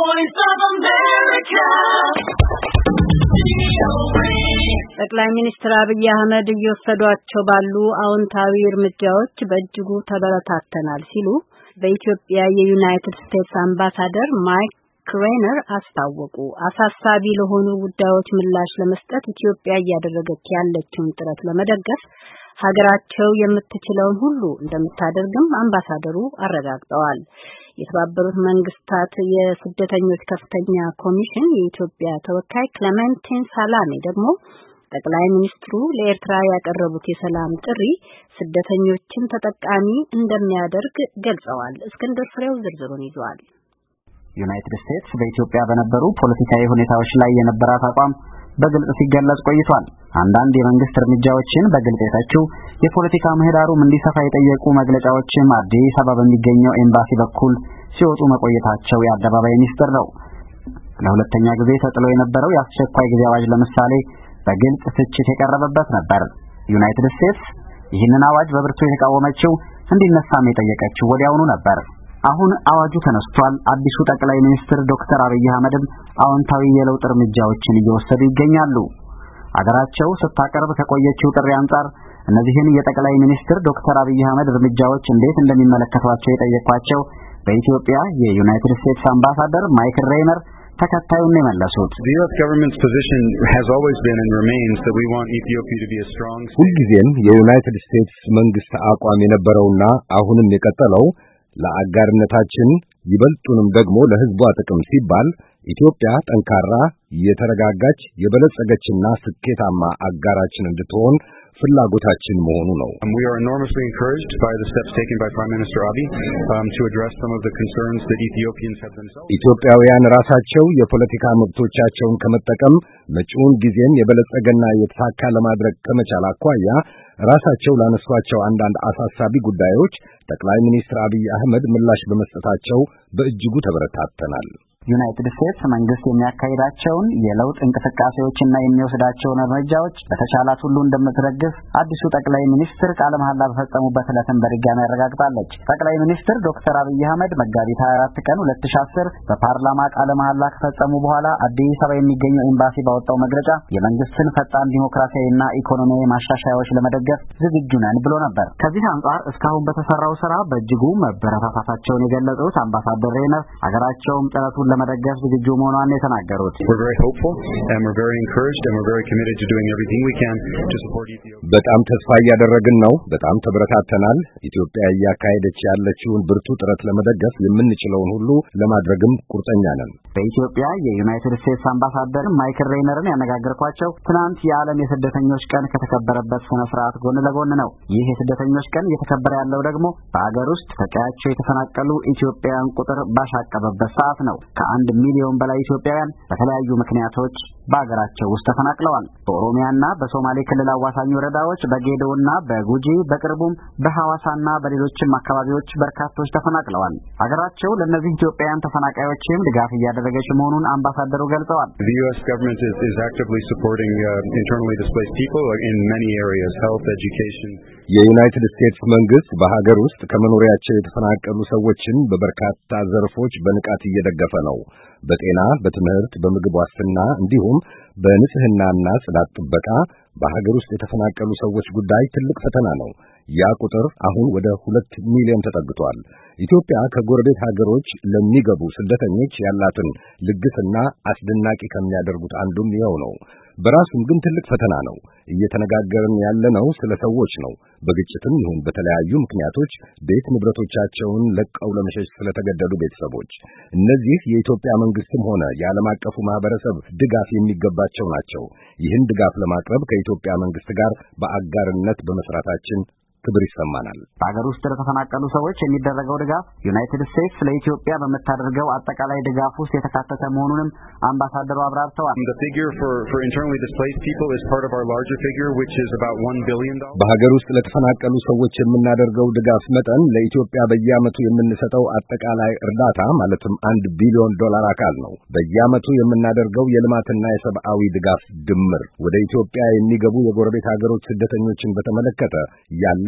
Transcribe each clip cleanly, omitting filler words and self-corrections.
voice of America. ጠቅላይ ሚኒስትር አብይ አህመድ እየወሰዷቸው ባሉ አዎንታዊ እርምጃዎች በእጅጉ ተበረታተናል ሲሉ በኢትዮጵያ የዩናይትድ ስቴትስ አምባሳደር ማይክ ሬነር አስታወቁ። አሳሳቢ ለሆኑ ጉዳዮች ምላሽ ለመስጠት ኢትዮጵያ እያደረገች ያለችውን ጥረት ለመደገፍ ሀገራቸው የምትችለውን ሁሉ እንደምታደርግም አምባሳደሩ አረጋግጠዋል። የተባበሩት መንግስታት የስደተኞች ከፍተኛ ኮሚሽን የኢትዮጵያ ተወካይ ክሌመንቲን ሳላሜ ደግሞ ጠቅላይ ሚኒስትሩ ለኤርትራ ያቀረቡት የሰላም ጥሪ ስደተኞችን ተጠቃሚ እንደሚያደርግ ገልጸዋል። እስክንድር ፍሬው ዝርዝሩን ይዟል። ዩናይትድ ስቴትስ በኢትዮጵያ በነበሩ ፖለቲካዊ ሁኔታዎች ላይ የነበራት አቋም በግልጽ ሲገለጽ ቆይቷል። አንዳንድ የመንግስት እርምጃዎችን በግልጽ የተቹ የፖለቲካ ምህዳሩም እንዲሰፋ የጠየቁ መግለጫዎችም አዲስ አበባ በሚገኘው ኤምባሲ በኩል ሲወጡ መቆየታቸው የአደባባይ ሚስጥር ነው። ለሁለተኛ ጊዜ ተጥሎ የነበረው የአስቸኳይ ጊዜ አዋጅ ለምሳሌ በግልጽ ትችት የቀረበበት ነበር። ዩናይትድ ስቴትስ ይህንን አዋጅ በብርቱ የተቃወመችው እንዲነሳም የጠየቀችው ወዲያውኑ ነበር። አሁን አዋጁ ተነስቷል። አዲሱ ጠቅላይ ሚኒስትር ዶክተር አብይ አህመድም አዎንታዊ የለውጥ እርምጃዎችን እየወሰዱ ይገኛሉ። አገራቸው ስታቀርብ ከቆየችው ጥሪ አንጻር እነዚህን የጠቅላይ ሚኒስትር ዶክተር አብይ አህመድ እርምጃዎች እንዴት እንደሚመለከቷቸው የጠየቋቸው በኢትዮጵያ የዩናይትድ ስቴትስ አምባሳደር ማይክ ሬነር ተከታዩን ነው የመለሱት። ሁልጊዜም የዩናይትድ ስቴትስ መንግስት አቋም የነበረውና አሁንም የቀጠለው ለአጋርነታችን ይበልጡንም ደግሞ ለሕዝቧ ጥቅም ሲባል ኢትዮጵያ ጠንካራ፣ የተረጋጋች፣ የበለጸገችና ስኬታማ አጋራችን እንድትሆን ፍላጎታችን መሆኑ ነው። We are enormously encouraged by the steps taken by Prime Minister Abiy to address some of the concerns that Ethiopians have themselves. ኢትዮጵያውያን ራሳቸው የፖለቲካ መብቶቻቸውን ከመጠቀም መጪውን ጊዜም የበለጸገና የተሳካ ለማድረግ ከመቻል አኳያ ራሳቸው ላነሷቸው አንዳንድ አሳሳቢ ጉዳዮች ጠቅላይ ሚኒስትር አብይ አህመድ ምላሽ በመስጠታቸው በእጅጉ ተበረታተናል። ዩናይትድ ስቴትስ መንግስት የሚያካሂዳቸውን የለውጥ እንቅስቃሴዎችና የሚወስዳቸውን እርምጃዎች በተቻላት ሁሉ እንደምትደግፍ አዲሱ ጠቅላይ ሚኒስትር ቃለ መሐላ በፈጸሙበት ዕለትም በድጋሚ አረጋግጣለች። ጠቅላይ ሚኒስትር ዶክተር አብይ አህመድ መጋቢት 24 ቀን 2010 በፓርላማ ቃለ መሐላ ከፈጸሙ በኋላ አዲስ አበባ የሚገኘው ኤምባሲ ባወጣው መግለጫ የመንግስትን ፈጣን ዲሞክራሲያዊና ኢኮኖሚያዊ ማሻሻያዎች ለመደገፍ ዝግጁ ነን ብሎ ነበር። ከዚህ አንጻር እስካሁን በተሰራው ስራ በእጅጉ መበረታታታቸውን የገለጹት አምባሳደር ሬነር ሀገራቸውም ጥረቱን ለመደገፍ ዝግጁ መሆኗን የተናገሩት We're very hopeful and we're very encouraged and we're very committed to doing everything we can to support Ethiopia. በጣም ተስፋ እያደረግን ነው። በጣም ተበረታተናል። ኢትዮጵያ እያካሄደች ያለችውን ብርቱ ጥረት ለመደገፍ የምንችለውን ሁሉ ለማድረግም ቁርጠኛ ነን። በኢትዮጵያ የዩናይትድ ስቴትስ አምባሳደር ማይክ ሬነርን ያነጋገርኳቸው ትናንት የዓለም የስደተኞች ቀን ከተከበረበት ስነ ስርዓት ጎን ለጎን ነው። ይህ የስደተኞች ቀን እየተከበረ ያለው ደግሞ በአገር ውስጥ ከቀያቸው የተፈናቀሉ ኢትዮጵያውያን ቁጥር ባሻቀበበት ሰዓት ነው። ከ1 ሚሊዮን በላይ ኢትዮጵያውያን በተለያዩ ምክንያቶች በአገራቸው ውስጥ ተፈናቅለዋል። በኦሮሚያና በሶማሌ ክልል አዋሳኝ ወረዳዎች፣ በጌዶና በጉጂ በቅርቡም በሐዋሳና በሌሎችም አካባቢዎች በርካቶች ተፈናቅለዋል። አገራቸው ለእነዚህ ኢትዮጵያውያን ተፈናቃዮችም ድጋፍ እያደረገች መሆኑን አምባሳደሩ ገልጸዋል። The US government is actively supporting internally displaced people in many areas, health, education. የዩናይትድ ስቴትስ መንግስት በሀገር ውስጥ ከመኖሪያቸው የተፈናቀሉ ሰዎችን በበርካታ ዘርፎች በንቃት እየደገፈ ነው። በጤና፣ በትምህርት፣ በምግብ ዋስትና እንዲሁም በንጽህናና ጽዳት ጥበቃ በሀገር ውስጥ የተፈናቀሉ ሰዎች ጉዳይ ትልቅ ፈተና ነው። ያ ቁጥር አሁን ወደ 2 ሚሊዮን ተጠግቷል። ኢትዮጵያ ከጎረቤት ሀገሮች ለሚገቡ ስደተኞች ያላትን ልግስና አስደናቂ ከሚያደርጉት አንዱም ይኸው ነው። በራሱም ግን ትልቅ ፈተና ነው። እየተነጋገርን ያለነው ስለ ሰዎች ነው። በግጭትም ይሁን በተለያዩ ምክንያቶች ቤት ንብረቶቻቸውን ለቀው ለመሸሽ ስለተገደዱ ቤተሰቦች እነዚህ የኢትዮጵያ መንግስትም ሆነ የዓለም አቀፉ ማህበረሰብ ድጋፍ የሚገባቸው ናቸው። ይህን ድጋፍ ለማቅረብ ከኢትዮጵያ መንግስት ጋር በአጋርነት በመስራታችን ክብር ይሰማናል። በአገር ውስጥ ለተፈናቀሉ ሰዎች የሚደረገው ድጋፍ ዩናይትድ ስቴትስ ለኢትዮጵያ በምታደርገው አጠቃላይ ድጋፍ ውስጥ የተካተተ መሆኑንም አምባሳደሩ አብራርተዋል። The figure for internally displaced people is part of our larger figure, which is about $1 billion. በሀገር ውስጥ ለተፈናቀሉ ሰዎች የምናደርገው ድጋፍ መጠን ለኢትዮጵያ በየዓመቱ የምንሰጠው አጠቃላይ እርዳታ ማለትም $1 ቢሊዮን አካል ነው። በየዓመቱ የምናደርገው የልማትና የሰብአዊ ድጋፍ ድምር ወደ ኢትዮጵያ የሚገቡ የጎረቤት ሀገሮች ስደተኞችን በተመለከተ ያለን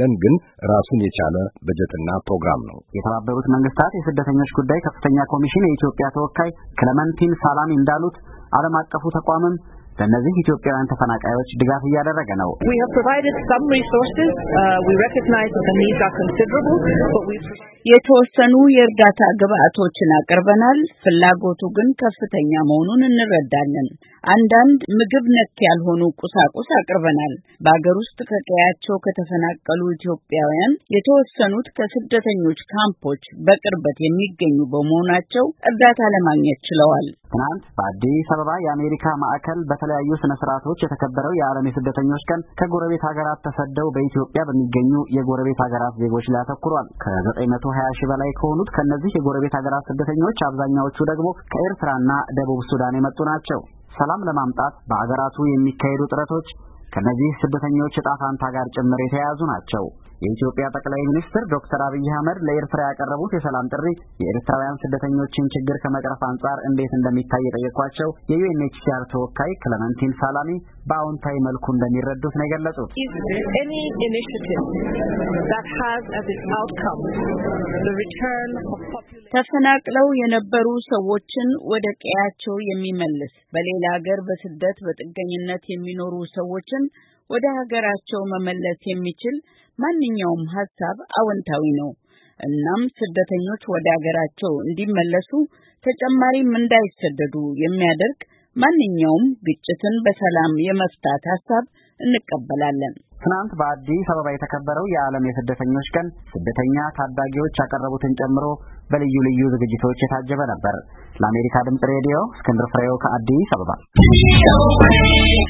የለም ግን ራሱን የቻለ በጀትና ፕሮግራም ነው። የተባበሩት መንግስታት የስደተኞች ጉዳይ ከፍተኛ ኮሚሽን የኢትዮጵያ ተወካይ ክለመንቲን ሳላሚ እንዳሉት ዓለም አቀፉ ተቋምም ለነዚህ ኢትዮጵያውያን ተፈናቃዮች ድጋፍ እያደረገ ነው። We have provided some resources. We recognize that the needs are considerable, but የተወሰኑ የእርዳታ ግብአቶችን አቅርበናል። ፍላጎቱ ግን ከፍተኛ መሆኑን እንረዳለን። አንዳንድ ምግብ ነክ ያልሆኑ ቁሳቁስ አቅርበናል። በአገር ውስጥ ከቀያቸው ከተፈናቀሉ ኢትዮጵያውያን የተወሰኑት ከስደተኞች ካምፖች በቅርበት የሚገኙ በመሆናቸው እርዳታ ለማግኘት ችለዋል። ትናንት በአዲስ አበባ የአሜሪካ ማዕከል በተለያዩ ስነ ስርዓቶች የተከበረው የዓለም የስደተኞች ቀን ከጎረቤት ሀገራት ተሰደው በኢትዮጵያ በሚገኙ የጎረቤት ሀገራት ዜጎች ላይ አተኩሯል። ከ920 ሺህ በላይ ከሆኑት ከነዚህ የጎረቤት ሀገራት ስደተኞች አብዛኛዎቹ ደግሞ ከኤርትራና ደቡብ ሱዳን የመጡ ናቸው። ሰላም ለማምጣት በአገራቱ የሚካሄዱ ጥረቶች ከነዚህ ስደተኞች ዕጣ ፈንታ ጋር ጭምር የተያያዙ ናቸው። የኢትዮጵያ ጠቅላይ ሚኒስትር ዶክተር አብይ አህመድ ለኤርትራ ያቀረቡት የሰላም ጥሪ የኤርትራውያን ስደተኞችን ችግር ከመቅረፍ አንጻር እንዴት እንደሚታይ የጠየቋቸው የዩኤንኤችሲአር ተወካይ ክለመንቲን ሳላሚ በአዎንታዊ መልኩ እንደሚረዱት ነው የገለጹት። any initiative that has as its outcome the return of ተፈናቅለው የነበሩ ሰዎችን ወደ ቀያቸው የሚመልስ በሌላ ሀገር በስደት በጥገኝነት የሚኖሩ ሰዎችን ወደ ሀገራቸው መመለስ የሚችል ማንኛውም ሐሳብ አዎንታዊ ነው። እናም ስደተኞች ወደ ሀገራቸው እንዲመለሱ ተጨማሪም እንዳይሰደዱ የሚያደርግ ማንኛውም ግጭትን በሰላም የመፍታት ሐሳብ እንቀበላለን። ትናንት በአዲስ አበባ የተከበረው የዓለም የስደተኞች ቀን ስደተኛ ታዳጊዎች ያቀረቡትን ጨምሮ በልዩ ልዩ ዝግጅቶች የታጀበ ነበር። ለአሜሪካ ድምጽ ሬዲዮ እስክንድር ፍሬው ከአዲስ አበባ